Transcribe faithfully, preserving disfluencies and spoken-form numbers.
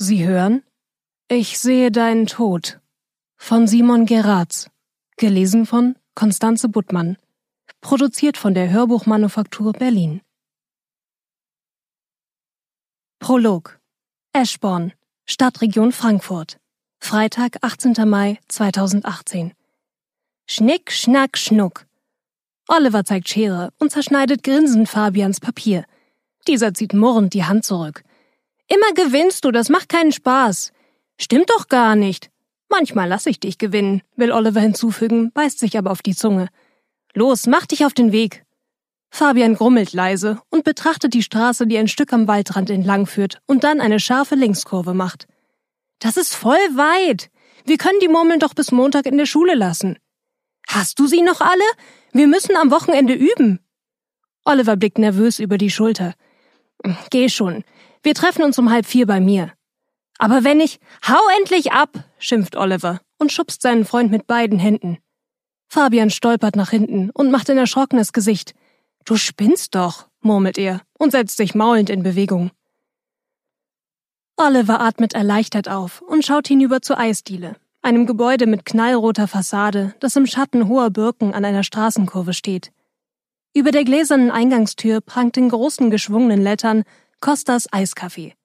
Sie hören Ich sehe deinen Tod von Simon Geratz, gelesen von Constanze Buttmann, produziert von der Hörbuchmanufaktur Berlin. Prolog. Eschborn, Stadtregion Frankfurt, Freitag, achtzehnter Mai zweitausendachtzehn. Schnick, schnack, schnuck. Oliver zeigt Schere und zerschneidet grinsend Fabians Papier. Dieser zieht murrend die Hand zurück. Immer gewinnst du, das macht keinen Spaß. Stimmt doch gar nicht. Manchmal lass ich dich gewinnen, will Oliver hinzufügen, beißt sich aber auf die Zunge. Los, mach dich auf den Weg. Fabian grummelt leise und betrachtet die Straße, die ein Stück am Waldrand entlang führt und dann eine scharfe Linkskurve macht. Das ist voll weit. Wir können die Murmeln doch bis Montag in der Schule lassen. Hast du sie noch alle? Wir müssen am Wochenende üben. Oliver blickt nervös über die Schulter. Geh schon. Wir treffen uns um halb vier bei mir. Aber wenn ich... Hau endlich ab, schimpft Oliver und schubst seinen Freund mit beiden Händen. Fabian stolpert nach hinten und macht ein erschrockenes Gesicht. Du spinnst doch, murmelt er und setzt sich maulend in Bewegung. Oliver atmet erleichtert auf und schaut hinüber zur Eisdiele, einem Gebäude mit knallroter Fassade, das im Schatten hoher Birken an einer Straßenkurve steht. Über der gläsernen Eingangstür prangt in großen geschwungenen Lettern Costas Eiskaffee.